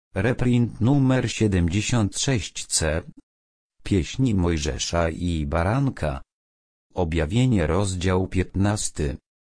Reprint numer 76c. Pieśni Mojżesza i Baranka. Objawienie rozdział 15.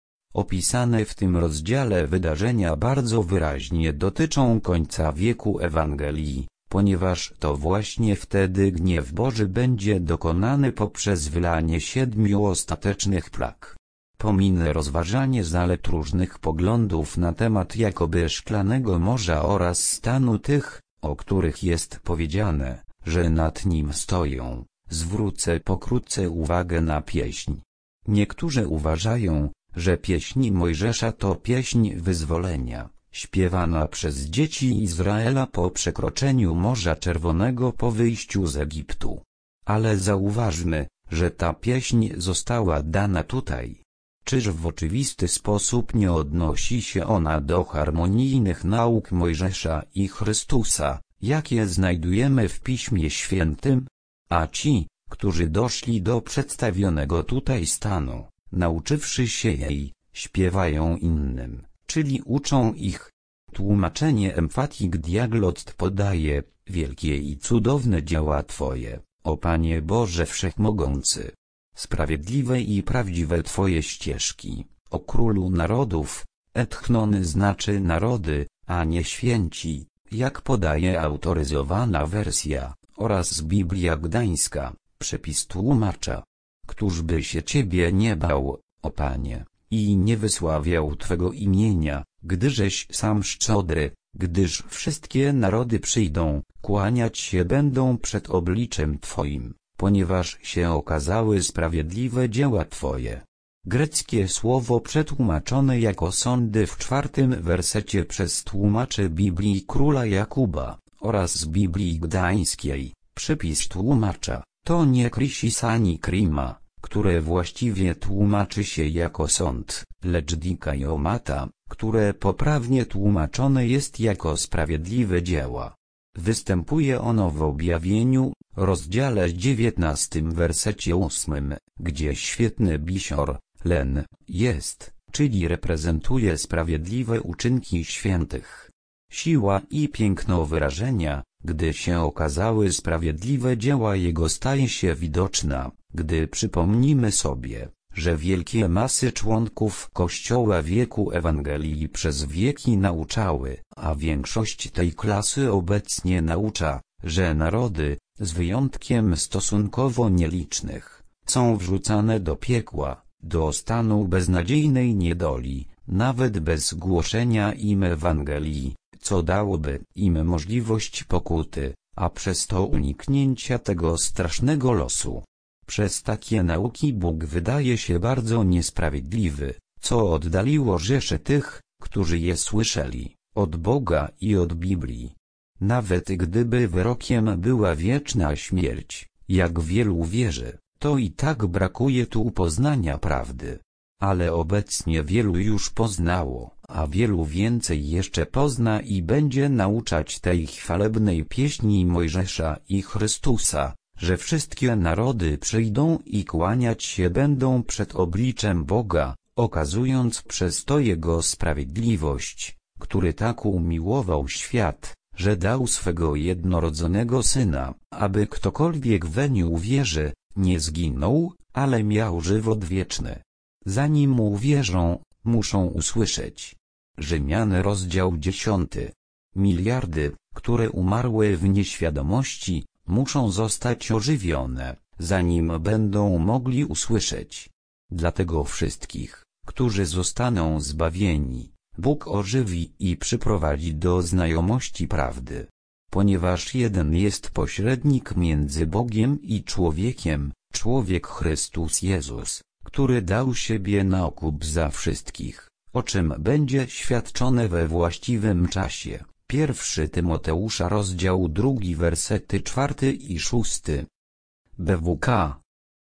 Opisane w tym rozdziale wydarzenia bardzo wyraźnie dotyczą końca wieku Ewangelii, ponieważ to właśnie wtedy gniew Boży będzie dokonany poprzez wylanie 7 ostatecznych plag. Pominę rozważanie zalet różnych poglądów na temat jakoby szklanego morza oraz stanu tych, o których jest powiedziane, że nad nim stoją. Zwrócę pokrótce uwagę na pieśń. Niektórzy uważają, że pieśń Mojżesza to pieśń wyzwolenia, śpiewana przez dzieci Izraela po przekroczeniu Morza Czerwonego po wyjściu z Egiptu. Ale zauważmy, że ta pieśń została dana tutaj. Czyż w oczywisty sposób nie odnosi się ona do harmonijnych nauk Mojżesza i Chrystusa, jakie znajdujemy w Piśmie Świętym? A ci, którzy doszli do przedstawionego tutaj stanu, nauczywszy się jej, śpiewają innym, czyli uczą ich. Tłumaczenie Emphatic Diaglott podaje: wielkie i cudowne dzieła Twoje, o Panie Boże Wszechmogący. Sprawiedliwe i prawdziwe Twoje ścieżki, o Królu Narodów. Etchnon znaczy narody, a nie święci, jak podaje autoryzowana wersja, oraz Biblia Gdańska, przepis tłumacza. Któż by się Ciebie nie bał, o Panie, i nie wysławiał Twego imienia, gdyżeś sam szczodry, gdyż wszystkie narody przyjdą, kłaniać się będą przed obliczem Twoim, ponieważ się okazały sprawiedliwe dzieła Twoje. Greckie słowo przetłumaczone jako sądy w 4. wersecie przez tłumaczy Biblii Króla Jakuba, oraz z Biblii Gdańskiej, przypis tłumacza, to nie krisis ani krima, które właściwie tłumaczy się jako sąd, lecz dikaiomata, które poprawnie tłumaczone jest jako sprawiedliwe dzieła. Występuje ono w Objawieniu, rozdziale 19 wersecie 8, gdzie świetny bisior, len, jest, czyli reprezentuje sprawiedliwe uczynki świętych. Siła i piękno wyrażenia, gdy się okazały sprawiedliwe dzieła Jego, staje się widoczna, gdy przypomnimy sobie, że wielkie masy członków Kościoła wieku Ewangelii przez wieki nauczały, a większość tej klasy obecnie naucza, że narody, z wyjątkiem stosunkowo nielicznych, są wrzucane do piekła, do stanu beznadziejnej niedoli, nawet bez głoszenia im Ewangelii, co dałoby im możliwość pokuty, a przez to uniknięcia tego strasznego losu. Przez takie nauki Bóg wydaje się bardzo niesprawiedliwy, co oddaliło rzesze tych, którzy je słyszeli, od Boga i od Biblii. Nawet gdyby wyrokiem była wieczna śmierć, jak wielu wierzy, to i tak brakuje tu poznania prawdy. Ale obecnie wielu już poznało, a wielu więcej jeszcze pozna i będzie nauczać tej chwalebnej pieśni Mojżesza i Chrystusa, że wszystkie narody przyjdą i kłaniać się będą przed obliczem Boga, okazując przez to Jego sprawiedliwość, który tak umiłował świat, że dał swego jednorodzonego Syna, aby ktokolwiek weń uwierzy, nie zginął, ale miał żywot wieczny. Zanim uwierzą, muszą usłyszeć. Rzymian rozdział 10. Miliardy, które umarły w nieświadomości, muszą zostać ożywione, zanim będą mogli usłyszeć. Dlatego wszystkich, którzy zostaną zbawieni, Bóg ożywi i przyprowadzi do znajomości prawdy. Ponieważ jeden jest pośrednik między Bogiem i człowiekiem, człowiek Chrystus Jezus, który dał siebie na okup za wszystkich, o czym będzie świadczone we właściwym czasie. 1 Tymoteusza rozdział 2 wersety 4 i 6. BWK